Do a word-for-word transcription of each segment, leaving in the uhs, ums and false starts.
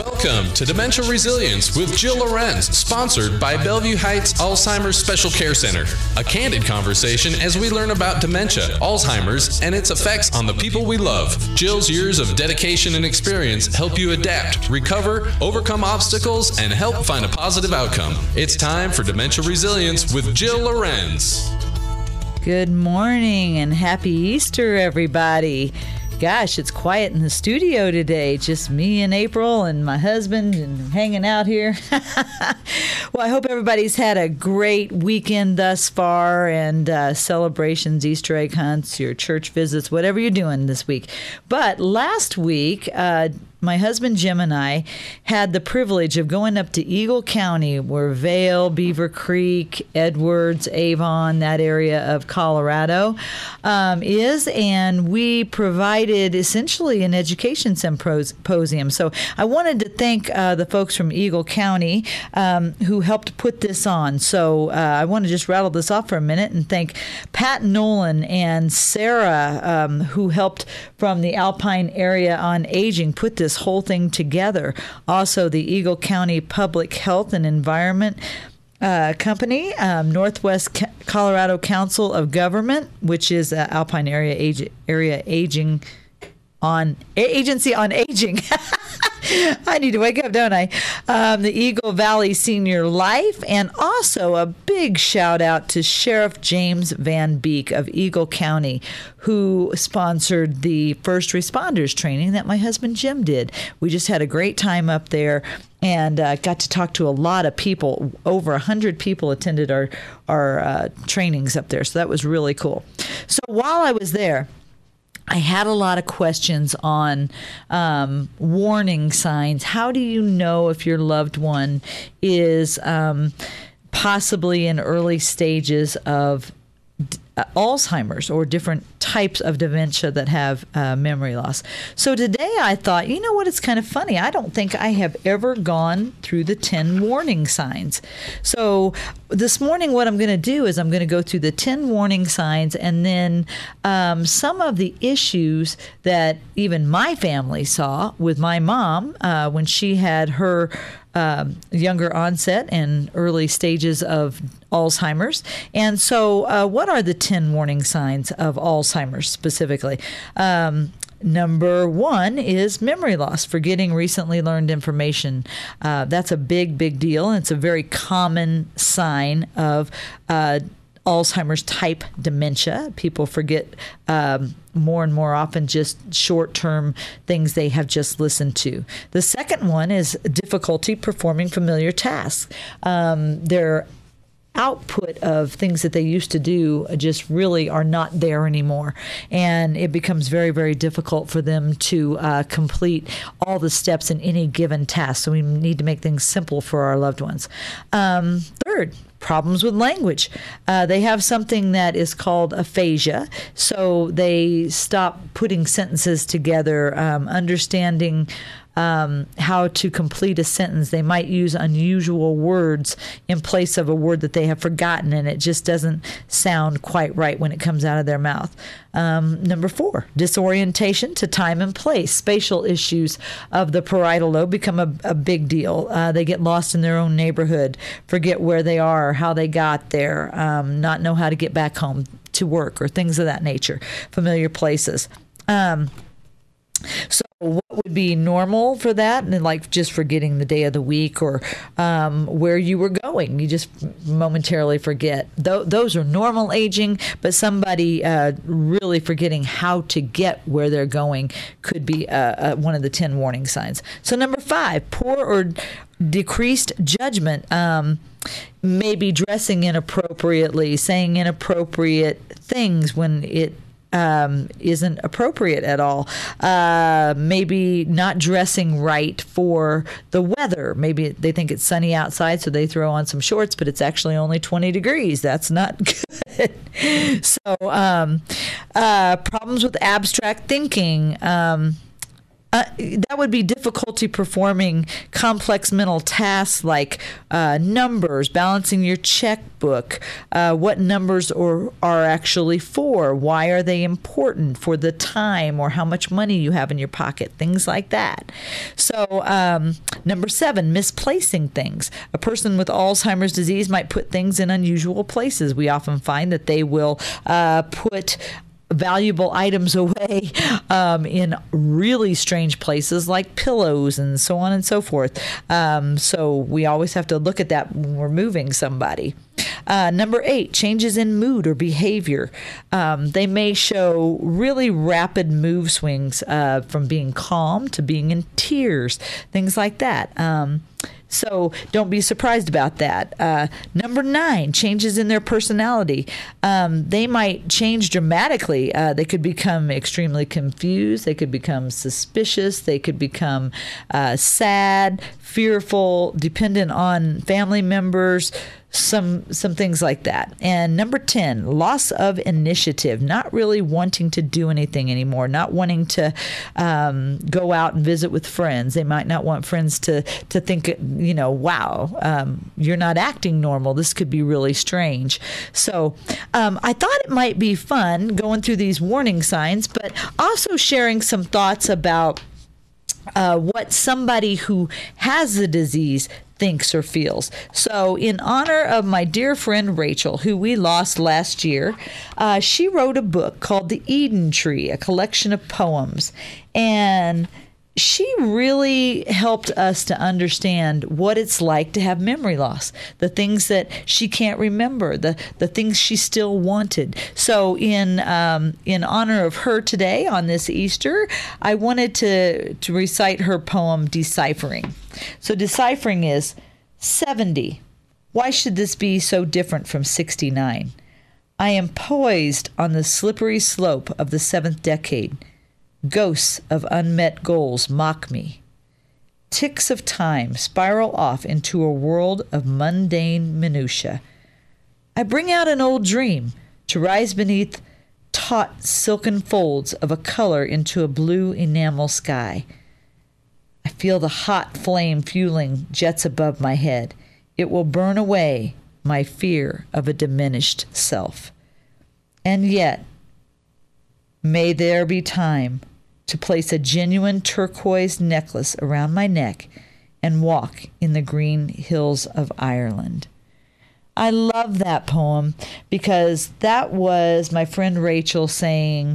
Welcome to Dementia Resilience with Jill Lorenz, sponsored by Bellevue Heights Alzheimer's Special Care Center. A candid conversation as we learn about dementia, Alzheimer's, and its effects on the people we love. Jill's years of dedication and experience help you adapt, recover, overcome obstacles, and help find a positive outcome. It's time for Dementia Resilience with Jill Lorenz. Good morning and happy Easter, everybody. Gosh, it's quiet in the studio today. Just me and April and my husband and hanging out here. Well, I hope everybody's had a great weekend thus far and uh, celebrations, Easter egg hunts, your church visits, whatever you're doing this week. But last week, uh, my husband Jim and I had the privilege of going up to Eagle County, where Vail, Beaver Creek, Edwards, Avon, that area of Colorado um, is, and we provided essentially an education symposium. So I wanted to thank uh, the folks from Eagle County um, who helped put this on. So uh, I want to just rattle this off for a minute and thank Pat Nolan and Sarah, um, who helped from the Alpine Area on Aging put this whole thing together. Also, the Eagle County Public Health and Environment uh, Company, um, Northwest C- Colorado Council of Government, which is uh, Alpine Area Age- Area Aging on Agency on Aging. I need to wake up, don't I? Um, the Eagle Valley Senior Life, and also a big shout out to Sheriff James Van Beek of Eagle County, who sponsored the first responders training that my husband Jim did. We just had a great time up there and uh, got to talk to a lot of people. Over one hundred people attended our, our uh, trainings up there, so that was really cool. So while I was there, I had a lot of questions on um, warning signs. How do you know if your loved one is um, possibly in early stages of d- uh, Alzheimer's or different types of dementia that have uh, memory loss? So today I thought, you know what, it's kind of funny. I don't think I have ever gone through the ten warning signs. So this morning what I'm going to do is I'm going to go through the ten warning signs, and then um, some of the issues that even my family saw with my mom uh, when she had her Um, younger onset and early stages of Alzheimer's. And so uh, what are the ten warning signs of Alzheimer's specifically? Um, Number one is memory loss, forgetting recently learned information. Uh, that's a big, big deal, and it's a very common sign of uh, Alzheimer's type dementia. People forget um, more and more often just short-term things they have just listened to. The second one is difficulty performing familiar tasks. Um, their output of things that they used to do just really are not there anymore, and it becomes very, very difficult for them to uh, complete all the steps in any given task. So we need to make things simple for our loved ones. Um, third, problems with language. Uh, they have something that is called aphasia, so they stop putting sentences together, um, understanding um, how to complete a sentence. They might use unusual words in place of a word that they have forgotten, and it just doesn't sound quite right when it comes out of their mouth. Um, number four, disorientation to time and place. Spatial issues of the parietal lobe become a, a big deal. Uh, they get lost in their own neighborhood, forget where they are, how they got there, um, not know how to get back home to work or things of that nature, familiar places. Um, so what would be normal for that? And like just forgetting the day of the week or um, where you were going. You just momentarily forget. Th- those are normal aging, but somebody uh, really forgetting how to get where they're going could be uh, uh, one of the ten warning signs. So number five, poor or decreased judgment. Um, maybe dressing inappropriately, saying inappropriate things when it Um, isn't appropriate at all. Uh, maybe not dressing right for the weather. Maybe they think it's sunny outside, so they throw on some shorts, but it's actually only twenty degrees. That's not good. So um, uh, problems with abstract thinking. Um, Uh, that would be difficulty performing complex mental tasks like uh, numbers, balancing your checkbook, uh, what numbers are, are actually for, why are they important for the time or how much money you have in your pocket, things like that. So um, number seven, misplacing things. A person with Alzheimer's disease might put things in unusual places. We often find that they will uh, put valuable items away um, in really strange places like pillows and so on and so forth. Um, so we always have to look at that when we're moving somebody. Uh, number eight, changes in mood or behavior. Um, they may show really rapid move swings uh, from being calm to being in tears, things like that. Um, So don't be surprised about that. Uh, number nine, changes in their personality. Um, they might change dramatically. Uh, they could become extremely confused. They could become suspicious. They could become uh, sad, fearful, dependent on family members, some some things like that. And number ten, loss of initiative, not really wanting to do anything anymore, not wanting to um, go out and visit with friends. They might not want friends to, to think, you know, wow, um, you're not acting normal. This could be really strange. So um, I thought it might be fun going through these warning signs, but also sharing some thoughts about uh, what somebody who has the disease thinks or feels. So in honor of my dear friend Rachel, who we lost last year, uh, she wrote a book called The Eden Tree, a collection of poems. And she really helped us to understand what it's like to have memory loss, the things that she can't remember, the, the things she still wanted. So in um, in honor of her today on this Easter, I wanted to, to recite her poem, Deciphering. So deciphering is seventy. Why should this be so different from sixty-nine? I am poised on the slippery slope of the seventh decade. Ghosts of unmet goals mock me. Ticks of time spiral off into a world of mundane minutia. I bring out an old dream to rise beneath taut silken folds of a color into a blue enamel sky. I feel the hot flame fueling jets above my head. It will burn away my fear of a diminished self. And yet, may there be time to place a genuine turquoise necklace around my neck and walk in the green hills of Ireland. I love that poem because that was my friend Rachel saying,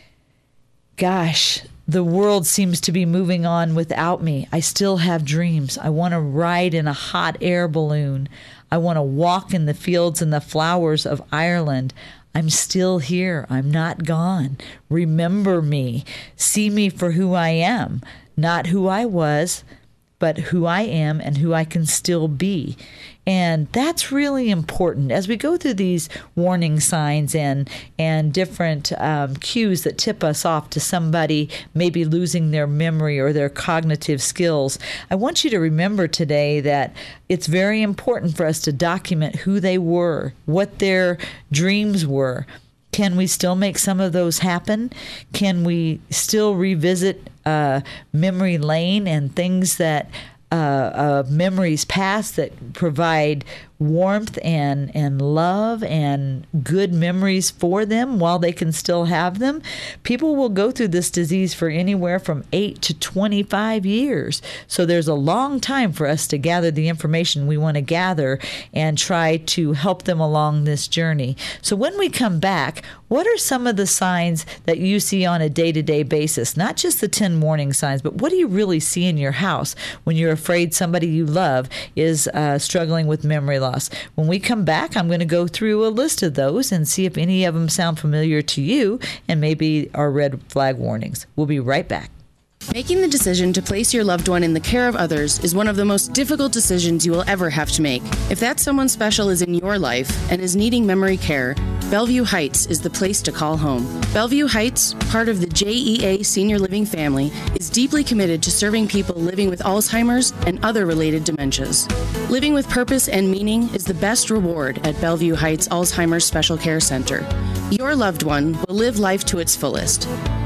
gosh, the world seems to be moving on without me. I still have dreams. I want to ride in a hot air balloon. I want to walk in the fields and the flowers of Ireland. I'm still here. I'm not gone. Remember me. See me for who I am, not who I was, but who I am and who I can still be. And that's really important as we go through these warning signs and and different um, cues that tip us off to somebody maybe losing their memory or their cognitive skills. I want you to remember today that it's very important for us to document who they were, what their dreams were. Can we still make some of those happen? Can we still revisit uh, memory lane and things that uh, uh, memories past that provide warmth and, and love and good memories for them while they can still have them? People will go through this disease for anywhere from eight to twenty-five years. So there's a long time for us to gather the information we want to gather and try to help them along this journey. So when we come back, what are some of the signs that you see on a day-to-day basis? Not just the ten warning signs, but what do you really see in your house when you're afraid somebody you love is uh, struggling with memory loss? When we come back, I'm going to go through a list of those and see if any of them sound familiar to you and maybe are red flag warnings. We'll be right back. Making the decision to place your loved one in the care of others is one of the most difficult decisions you will ever have to make. If that someone special is in your life and is needing memory care, Bellevue Heights is the place to call home. Bellevue Heights, part of the J E A Senior Living family, is deeply committed to serving people living with Alzheimer's and other related dementias. Living with purpose and meaning is the best reward at Bellevue Heights Alzheimer's Special Care Center. Your loved one will live life to its fullest.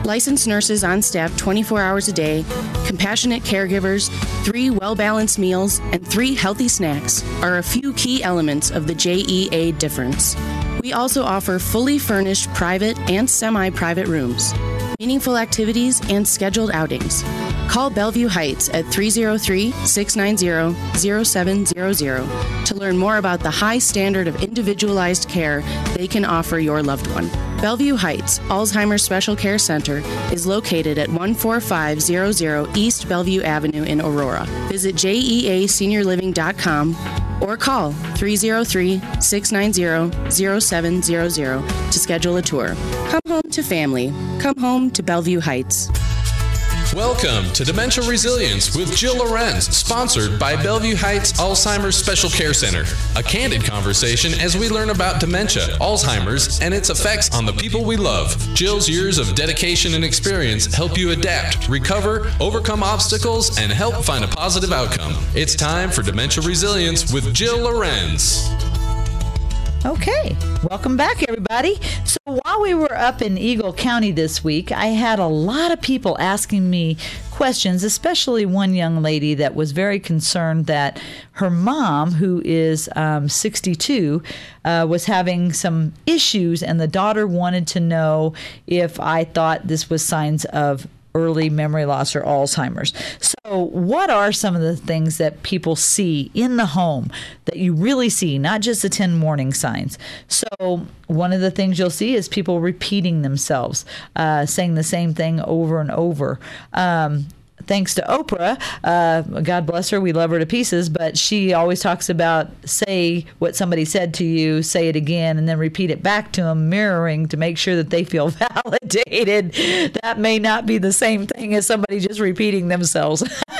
Licensed nurses on staff twenty-four hours a day, compassionate caregivers, three well-balanced meals, and three healthy snacks are a few key elements of the J E A difference. We also offer fully furnished private and semi-private rooms, meaningful activities, and scheduled outings. Call Bellevue Heights at three oh three, six nine zero, zero seven zero zero to learn more about the high standard of individualized care they can offer your loved one. Bellevue Heights Alzheimer's Special Care Center is located at one four five zero zero East Bellevue Avenue in Aurora. Visit J E A senior living dot com or call three oh three, six nine zero, zero seven zero zero to schedule a tour. Come home to family. Come home to Bellevue Heights. Welcome to Dementia Resilience with Jill Lorenz, sponsored by Bellevue Heights Alzheimer's Special Care Center. A candid conversation as we learn about dementia, Alzheimer's, and its effects on the people we love. Jill's years of dedication and experience help you adapt, recover, overcome obstacles, and help find a positive outcome. It's time for Dementia Resilience with Jill Lorenz. Okay, welcome back, everybody. So while we were up in Eagle County this week, I had a lot of people asking me questions, especially one young lady that was very concerned that her mom, who is um, sixty-two, uh, was having some issues, and the daughter wanted to know if I thought this was signs of early memory loss or Alzheimer's. So what are some of the things that people see in the home that you really see, not just the ten warning signs? So one of the things you'll see is people repeating themselves, uh, saying the same thing over and over. Um, Thanks to Oprah, uh, God bless her, we love her to pieces, but she always talks about say what somebody said to you, say it again, and then repeat it back to them, mirroring to make sure that they feel validated. That may not be the same thing as somebody just repeating themselves.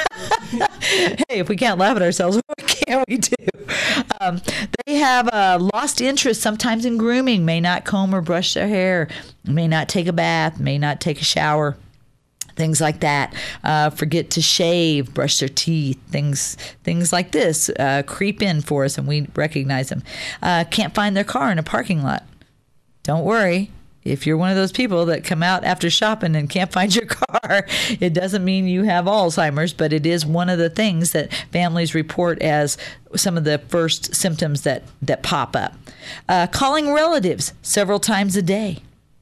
Hey, if we can't laugh at ourselves, what can we do? Um, they have uh, lost interest sometimes in grooming, may not comb or brush their hair, may not take a bath, may not take a shower. Things like that. Uh, forget to shave, brush their teeth, things things like this uh, creep in for us, and we recognize them. Uh, can't find their car in a parking lot. Don't worry. If you're one of those people that come out after shopping and can't find your car, it doesn't mean you have Alzheimer's, but it is one of the things that families report as some of the first symptoms that, that pop up. Uh, calling relatives several times a day,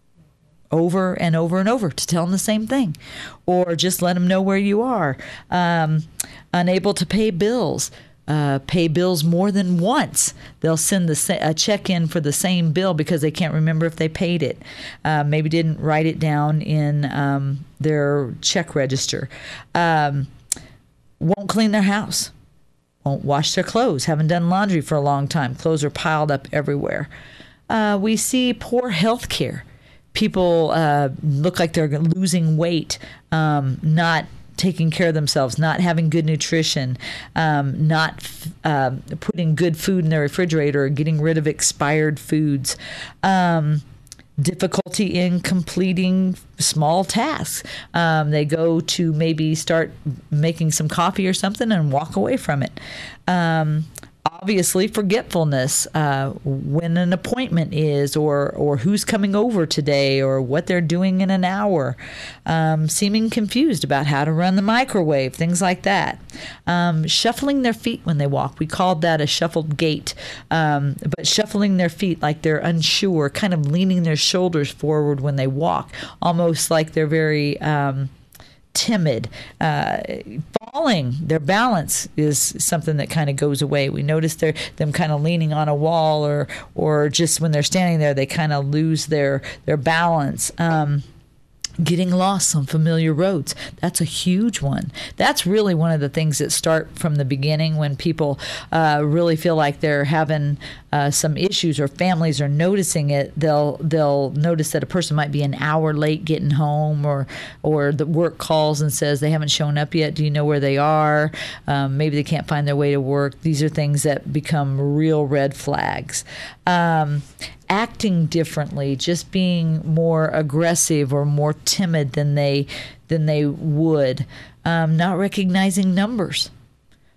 over and over and over to tell them the same thing, or just let them know where you are. Um, unable to pay bills, uh, pay bills more than once. They'll send the sa- a check in for the same bill because they can't remember if they paid it. Uh, maybe didn't write it down in um, their check register. Um, won't clean their house. Won't wash their clothes. Haven't done laundry for a long time. Clothes are piled up everywhere. Uh, we see poor health care. People uh, look like they're losing weight, um, not taking care of themselves, not having good nutrition, um, not uh, putting good food in their refrigerator, or getting rid of expired foods. Um, difficulty in completing small tasks. Um, they go to maybe start making some coffee or something and walk away from it. Um, Obviously, forgetfulness, uh, when an appointment is, or or who's coming over today, or what they're doing in an hour. Um, seeming confused about how to run the microwave, things like that. Um, shuffling their feet when they walk. We called that a shuffled gait. Um, but shuffling their feet like they're unsure, kind of leaning their shoulders forward when they walk, almost like they're very Um, timid. Uh, falling, their balance is something that kind of goes away. We notice they're, them kind of leaning on a wall, or or just when they're standing there, they kind of lose their, their balance. Um, Getting lost on familiar roads. That's a huge one. That's really one of the things that start from the beginning when people uh, really feel like they're having uh, some issues, or families are noticing it. They'll they'll notice that a person might be an hour late getting home, or or the work calls and says they haven't shown up yet. Do you know where they are? Um, maybe they can't find their way to work. These are things that become real red flags. Um, acting differently, just being more aggressive or more timid than they than they would, um, not recognizing numbers.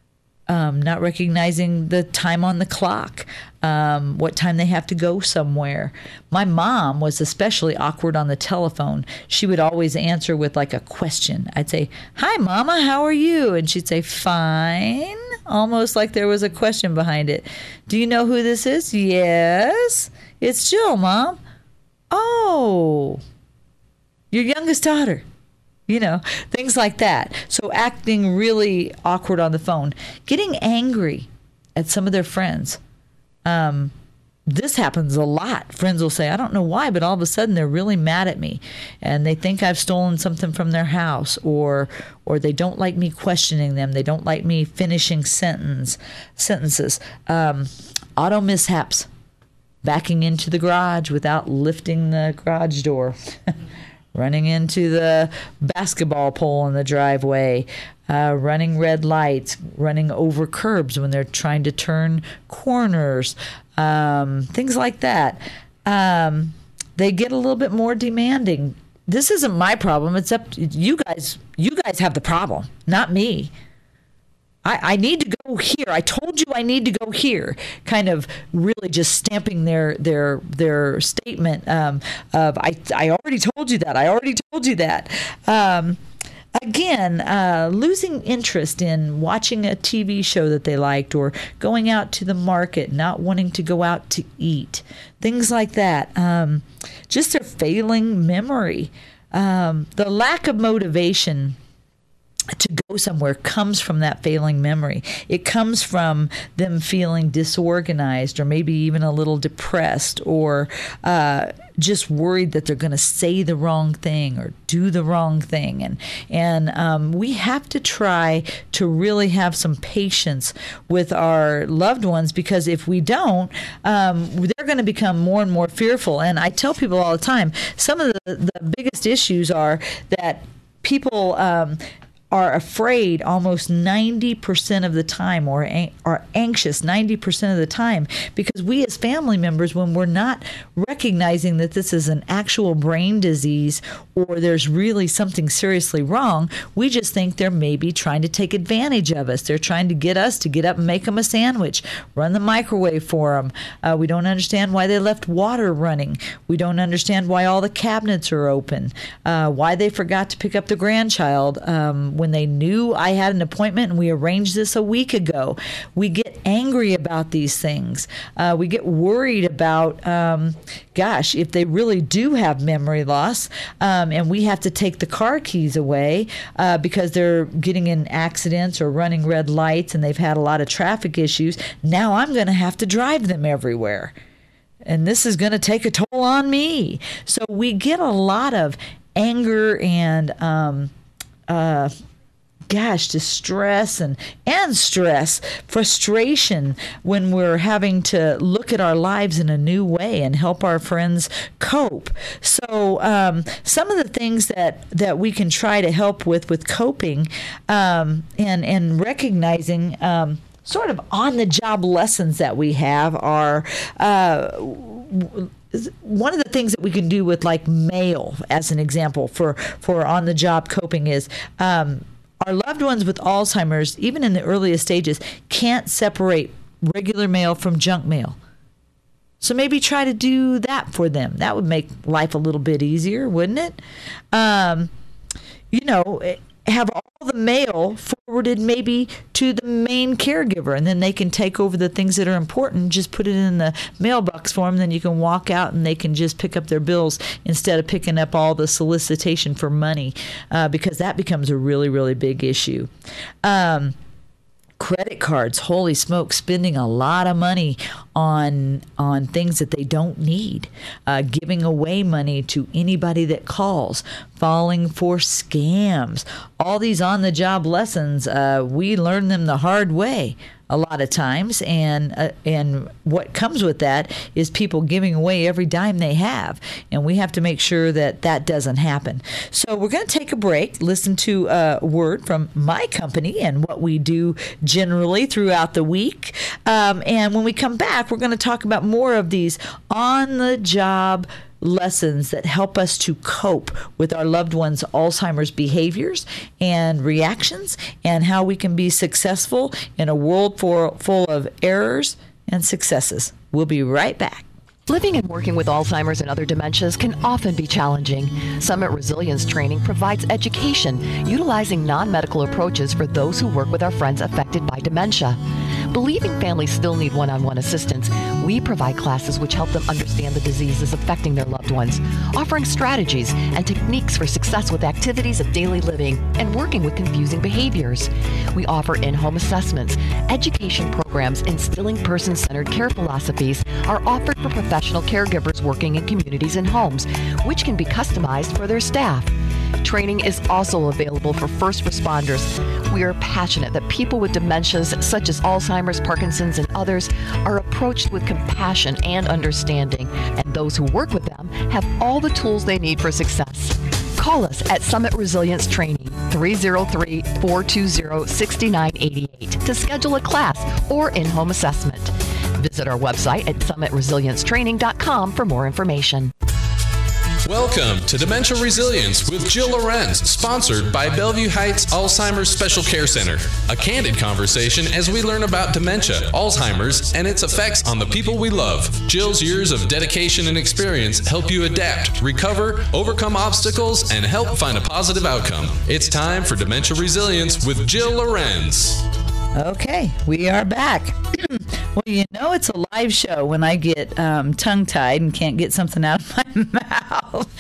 um, not recognizing the time on the clock, um, what time they have to go somewhere. My mom was especially awkward on the telephone. She would always answer with like a question. I'd say, "Hi, Mama, how are you?" And she'd say, "Fine," almost like there was a question behind it. "Do you know who this is?" "Yes, it's Jill, Mom." "Oh, your youngest daughter." You know, things like that. So acting really awkward on the phone, getting angry at some of their friends. Um, this happens a lot. Friends will say, "I don't know why, but all of a sudden they're really mad at me and they think I've stolen something from their house, or or they don't like me questioning them. They don't like me finishing sentence sentences." Um, auto mishaps, backing into the garage without lifting the garage door. Running into the basketball pole in the driveway, uh, running red lights, running over curbs when they're trying to turn corners, um, things like that. Um, they get a little bit more demanding. This isn't my problem. It's up to you guys. You guys have the problem, not me. I, I need to go here. I told you I need to go here. Kind of really just stamping their their their statement um, of I I already told you that. I already told you that. Um, again, uh, losing interest in watching a T V show that they liked, or going out to the market, not wanting to go out to eat, things like that. Um, just their failing memory, um, the lack of motivation to go somewhere comes from that failing memory. It comes from them feeling disorganized, or maybe even a little depressed, or uh, just worried that they're going to say the wrong thing or do the wrong thing. And and um, we have to try to really have some patience with our loved ones, because if we don't, um, they're going to become more and more fearful. And I tell people all the time, some of the, the biggest issues are that people um, are afraid almost ninety percent of the time, or are anxious ninety percent of the time, because we as family members, when we're not recognizing that this is an actual brain disease or there's really something seriously wrong, we just think they're maybe trying to take advantage of us. They're trying to get us to get up and make them a sandwich, run the microwave for them. Uh, we don't understand why they left water running. We don't understand why all the cabinets are open, uh, why they forgot to pick up the grandchild um, when they knew I had an appointment and we arranged this a week ago. We get angry about these things. Uh, we get worried about, um, gosh, if they really do have memory loss, um, and we have to take the car keys away uh, because they're getting in accidents or running red lights and they've had a lot of traffic issues. Now I'm going to have to drive them everywhere. And this is going to take a toll on me. So we get a lot of anger and um, uh, gosh, distress and, and stress, frustration when we're having to look at our lives in a new way and help our friends cope. So um, some of the things that, that we can try to help with with coping um, and, and recognizing um, sort of on-the-job lessons that we have are uh, one of the things that we can do with like mail, as an example, for, for on-the-job coping is um, our loved ones with Alzheimer's, even in the earliest stages, can't separate regular mail from junk mail. So maybe try to do that for them. That would make life a little bit easier, wouldn't it? Um, you know, have all the mail forwarded maybe to the main caregiver, and then they can take over the things that are important, just put it in the mailbox for them, then you can walk out and they can just pick up their bills instead of picking up all the solicitation for money, uh, because that becomes a really, really big issue. Um, credit cards, holy smoke, spending a lot of money on on things that they don't need, uh, giving away money to anybody that calls, falling for scams. All these on-the-job lessons, uh, we learn them the hard way a lot of times, and uh, and what comes with that is people giving away every dime they have, and we have to make sure that that doesn't happen. So we're going to take a break, listen to a word from my company and what we do generally throughout the week, um, and when we come back, we're going to talk about more of these on-the-job lessons that help us to cope with our loved ones' Alzheimer's behaviors and reactions, and how we can be successful in a world for, full of errors and successes. We'll be right back. Living and working with Alzheimer's and other dementias can often be challenging. Summit Resilience Training provides education utilizing non-medical approaches for those who work with our friends affected by dementia. Believing families still need one-on-one assistance, we provide classes which help them understand the diseases affecting their loved ones, offering strategies and techniques for success with activities of daily living and working with confusing behaviors. We offer in-home assessments. Education programs instilling person-centered care philosophies are offered for professional caregivers working in communities and homes, which can be customized for their staff. Training is also available for first responders. We are passionate that people with dementias such as Alzheimer's, Parkinson's, and others are approached with compassion and understanding, and those who work with them have all the tools they need for success. Call us at Summit Resilience Training, three oh three, four two zero, six nine eight eight, to schedule a class or in-home assessment. Visit our website at summit resilience training dot com for more information. Welcome to Dementia Resilience with Jill Lorenz, sponsored by Bellevue Heights Alzheimer's Special Care Center. A candid conversation as we learn about dementia, Alzheimer's, and its effects on the people we love. Jill's years of dedication and experience help you adapt, recover, overcome obstacles, and help find a positive outcome. It's time for Dementia Resilience with Jill Lorenz. Okay, we are back. Well, you know it's a live show when I get um, tongue-tied and can't get something out of my mouth.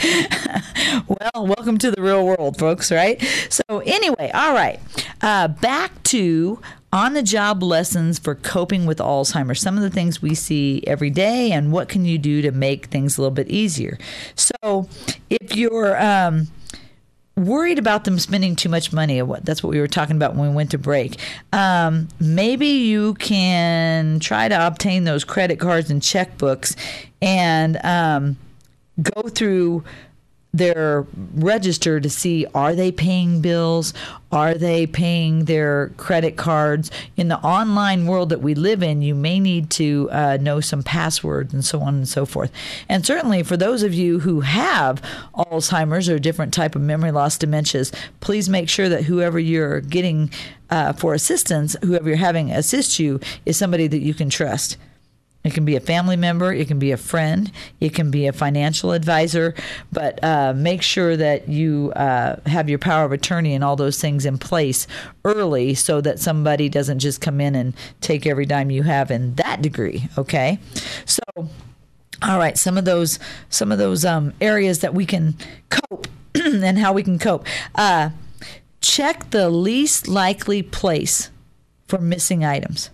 Well, welcome to the real world, folks, right? So anyway, all right, uh, back to on-the-job lessons for coping with Alzheimer's. Some of the things we see every day, and what can you do to make things a little bit easier. So if you're... Um, worried about them spending too much money. That's what we were talking about when we went to break. Um, maybe you can try to obtain those credit cards and checkbooks and um, go through their register to see, are they paying bills? Are they paying their credit cards? In the online world that we live in, you may need to uh, know some passwords and so on and so forth. And certainly for those of you who have Alzheimer's or different type of memory loss dementias, please make sure that whoever you're getting uh, for assistance, whoever you're having assist you, is somebody that you can trust. It can be a family member, it can be a friend, it can be a financial advisor, but uh, make sure that you uh, have your power of attorney and all those things in place early so that somebody doesn't just come in and take every dime you have in that degree, okay? So, all right, some of those some of those um, areas that we can cope and how we can cope. Uh, check the least likely place for missing items.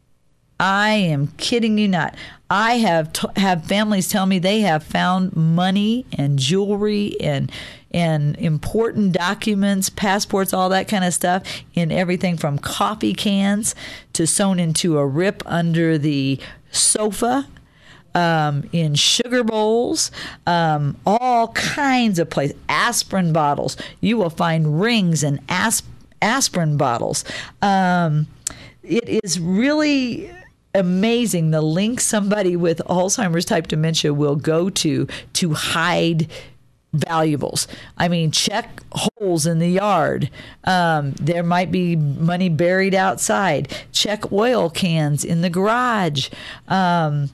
I am kidding you not. I have t- have families tell me they have found money and jewelry and and important documents, passports, all that kind of stuff in everything from coffee cans to sewn into a rip under the sofa, um, in sugar bowls, um, all kinds of places. Aspirin bottles. You will find rings and asp- aspirin bottles. Um, it is really amazing the length somebody with Alzheimer's type dementia will go to to hide valuables. I mean, check holes in the yard. Um, there might be money buried outside. Check oil cans in the garage. Um,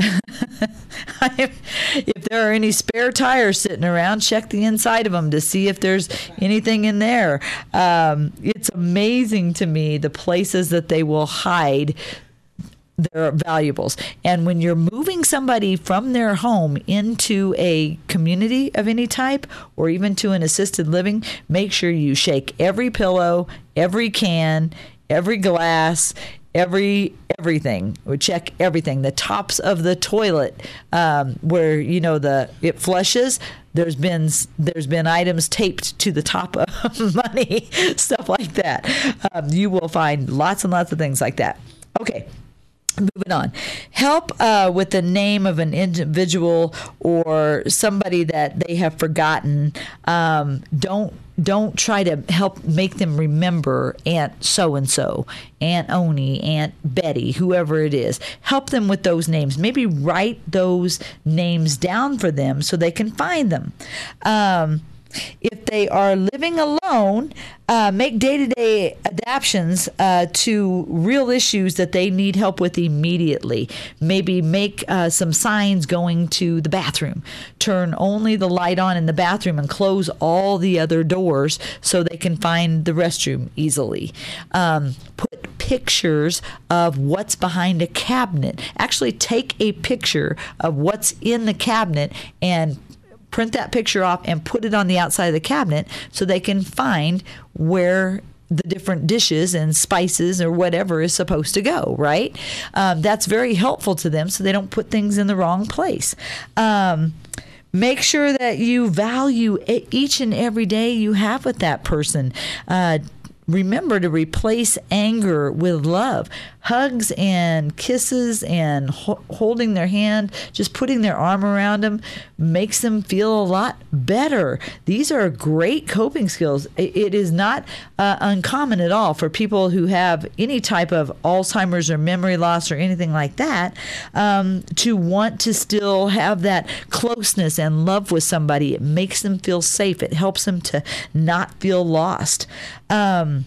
if there are any spare tires sitting around, check the inside of them to see if there's anything in there. Um, it's amazing to me the places that they will hide their valuables. And when you're moving somebody from their home into a community of any type or even to an assisted living, make sure you shake every pillow, every can, every glass, every everything. We check everything. The tops of the toilet, um, where you know the it flushes. There's been there's been items taped to the top of money, stuff like that. Um, you will find lots and lots of things like that. Okay. Moving on. Help uh, with the name of an individual or somebody that they have forgotten. Um, don't don't try to help make them remember Aunt so-and-so, Aunt Oni, Aunt Betty, whoever it is. Help them with those names. Maybe write those names down for them so they can find them. Um, If they are living alone, uh, make day-to-day adaptations uh, to real issues that they need help with immediately. Maybe make uh, some signs going to the bathroom. Turn only the light on in the bathroom and close all the other doors so they can find the restroom easily. Um, put pictures of what's behind a cabinet. Actually, take a picture of what's in the cabinet and print that picture off and put it on the outside of the cabinet so they can find where the different dishes and spices or whatever is supposed to go, right? Um, that's very helpful to them so they don't put things in the wrong place. Um, make sure that you value each and every day you have with that person. Uh, Remember to replace anger with love. Hugs and kisses and ho- holding their hand, just putting their arm around them makes them feel a lot better. These are great coping skills. It, it is not uh, uncommon at all for people who have any type of Alzheimer's or memory loss or anything like that um, to want to still have that closeness and love with somebody. It makes them feel safe. It helps them to not feel lost. Um,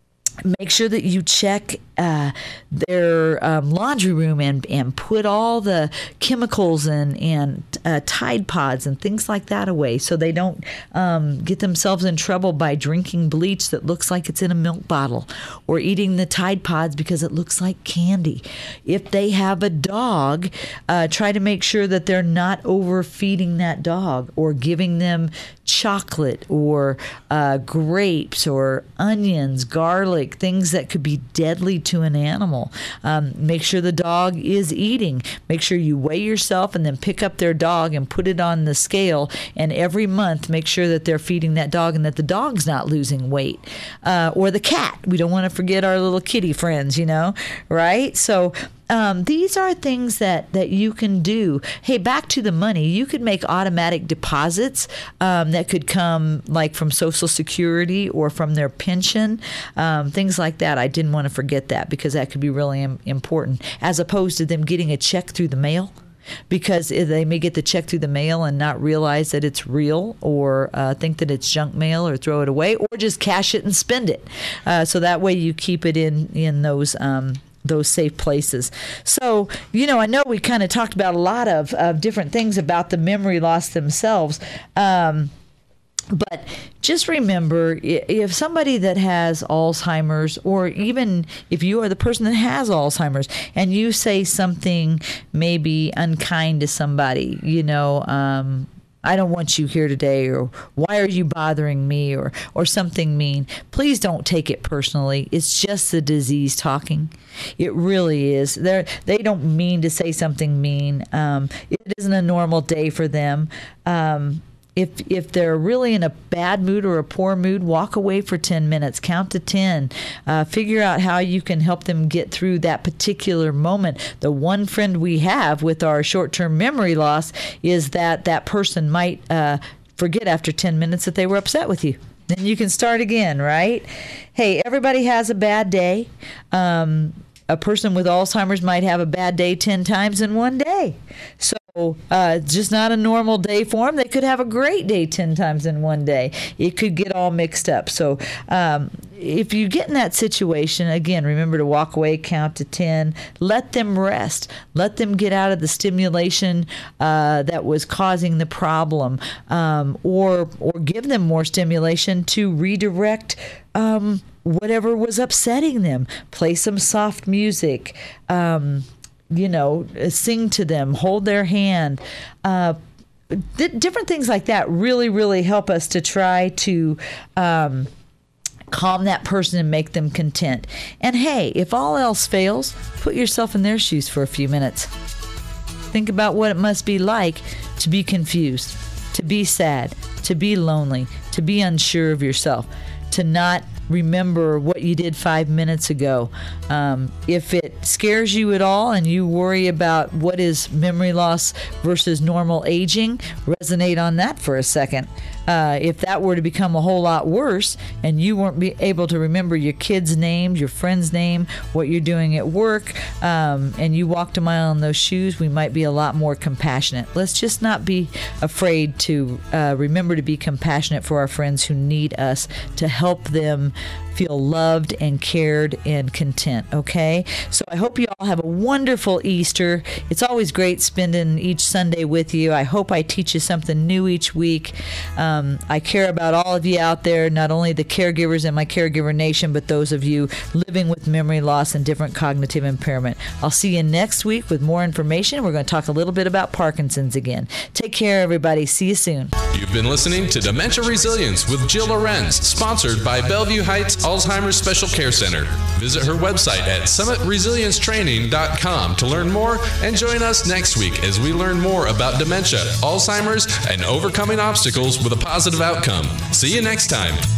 Make sure that you check uh, their um, laundry room and, and put all the chemicals and, and uh, Tide Pods and things like that away so they don't um, get themselves in trouble by drinking bleach that looks like it's in a milk bottle or eating the Tide Pods because it looks like candy. If they have a dog, uh, try to make sure that they're not overfeeding that dog or giving them chocolate or uh, grapes or onions, garlic, things that could be deadly to an animal. Um, make sure the dog is eating. Make sure you weigh yourself and then pick up their dog and put it on the scale. And every month, make sure that they're feeding that dog and that the dog's not losing weight. Uh, or the cat. We don't want to forget our little kitty friends, you know, right? So Um, these are things that, that you can do. Hey, back to the money. You could make automatic deposits um, that could come like from Social Security or from their pension, um, things like that. I didn't want to forget that because that could be really im- important as opposed to them getting a check through the mail. Because they may get the check through the mail and not realize that it's real or uh, think that it's junk mail or throw it away or just cash it and spend it. Uh, so that way you keep it in, in those um those safe places. So, you know, I know we kind of talked about a lot of, of different things about the memory loss themselves. Um, but just remember, if somebody that has Alzheimer's, or even if you are the person that has Alzheimer's and you say something maybe unkind to somebody, you know, um, I don't want you here today, or why are you bothering me, or or something mean. Please don't take it personally. It's just the disease talking. It really is. They're, they don't mean to say something mean. Um, it isn't a normal day for them. Um, If if they're really in a bad mood or a poor mood, walk away for ten minutes. Count to ten. Uh, figure out how you can help them get through that particular moment. The one friend we have with our short-term memory loss is that that person might uh, forget after ten minutes that they were upset with you. Then you can start again, right? Hey, everybody has a bad day. Um, a person with Alzheimer's might have a bad day ten times in one day. So Uh, just not a normal day for them. They could have a great day ten times in one day. It could get all mixed up. So um, if you get in that situation, again, remember to walk away, count to ten. Let them rest. Let them get out of the stimulation uh, that was causing the problem, um, or or give them more stimulation to redirect um, whatever was upsetting them. Play some soft music. Um, you know, sing to them, hold their hand. Uh, th- different things like that really, really help us to try to um, calm that person and make them content. And hey, if all else fails, put yourself in their shoes for a few minutes. Think about what it must be like to be confused, to be sad, to be lonely, to be unsure of yourself, to not remember what you did five minutes ago. Um, if it scares you at all and you worry about what is memory loss versus normal aging, resonate on that for a second. Uh, if that were to become a whole lot worse and you weren't be able to remember your kid's name, your friend's name, what you're doing at work, um, and you walked a mile in those shoes, we might be a lot more compassionate. Let's just not be afraid to uh, remember to be compassionate for our friends who need us to help them feel loved and cared and content, okay? So I hope you all have a wonderful Easter. It's always great spending each Sunday with you. I hope I teach you something new each week. Um, I care about all of you out there, not only the caregivers in my Caregiver Nation, but those of you living with memory loss and different cognitive impairment. I'll see you next week with more information. We're going to talk a little bit about Parkinson's again. Take care, everybody. See you soon. You've been listening to Dementia Resilience with Jill Lorenz, sponsored by Bellevue Heights Alzheimer's Special Care Center. Visit her website at summit resilience training dot com to learn more, and join us next week as we learn more about dementia, Alzheimer's, and overcoming obstacles with a positive outcome. See you next time.